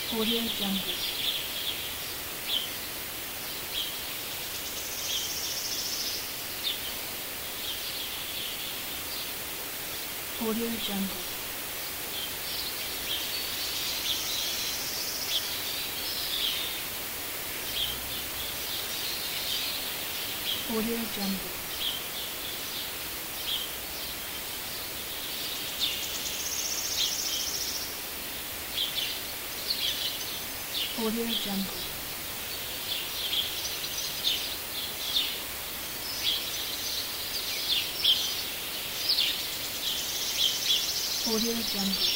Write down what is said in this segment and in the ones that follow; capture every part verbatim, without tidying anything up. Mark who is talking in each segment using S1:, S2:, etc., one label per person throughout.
S1: Audio Jungle. Audio Jungle. Audio Jungle. Audio Jungle. Audio Jungle.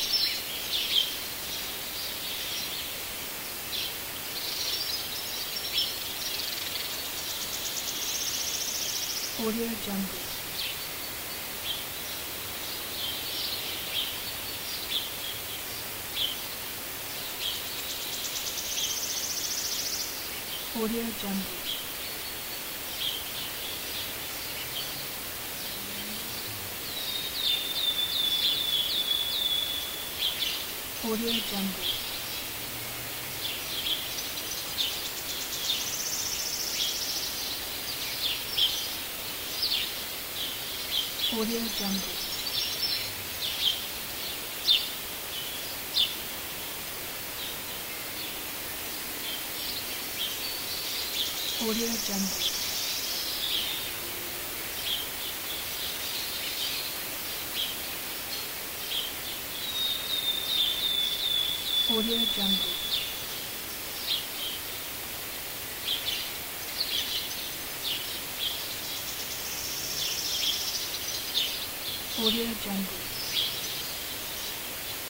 S1: Audio Jungle. Audio Jungle. Audio Jungle. Audio Jungle. Audio Jungle. Audio Jungle. Audio Jungle.